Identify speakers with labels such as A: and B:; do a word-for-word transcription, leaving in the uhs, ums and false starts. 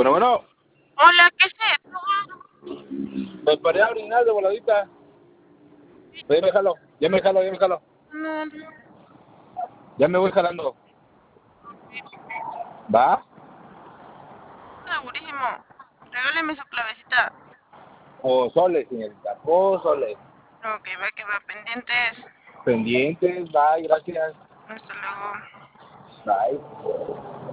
A: Bueno, bueno,
B: Hola, ¿qué es eso?
A: me paré a orinar de voladita. Pero ya me jalo, ya me jalo, ya me jalo.
B: No, no,
A: Ya me voy jalando. ¿Va?
B: segurísimo. Regáleme su clavecita.
A: Pozole, señorita, pozole.
B: Ok, va que va, pendientes.
A: Pendientes, bye, gracias.
B: Hasta luego.
A: Bye.